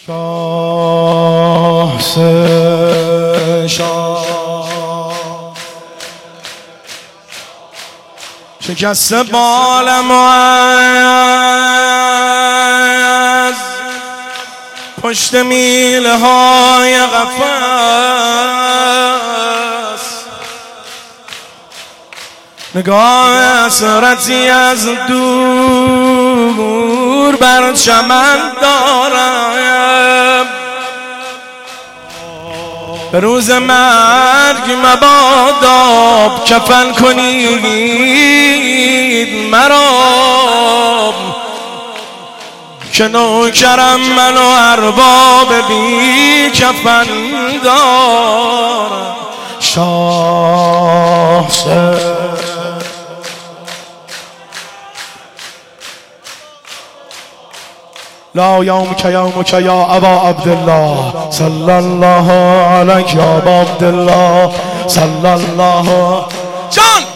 شاه شکست بالم از پشت میله های قفس، نگاه اسرتی از دور بر چمن دارم. به روز مرگ مبادا کفن کنید مرا، که نوکرم من و ارباب بی کفن دارم. شاه لا یومک یومک یا ابا عبدالله صلی الله علیک یا ابا عبدالله صلی الله جان